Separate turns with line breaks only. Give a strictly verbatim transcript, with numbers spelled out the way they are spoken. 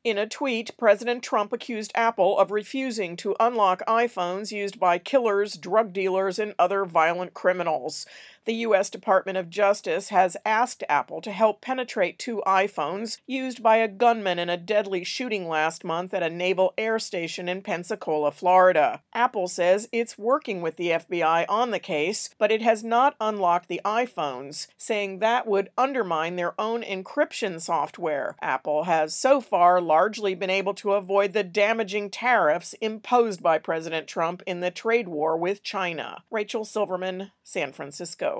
In a tweet, President Trump accused Apple of refusing to unlock iPhones used by killers, drug dealers, and other violent criminals. The U S Department of Justice has asked Apple to help penetrate two iPhones used by a gunman in a deadly shooting last month at a naval air station in Pensacola, Florida. Apple says it's working with the F B I on the case, but it has not unlocked the iPhones, saying that would undermine their own encryption software. Apple has so far largely been able to avoid the damaging tariffs imposed by President Trump in the trade war with China. Rachel Silverman, San Francisco.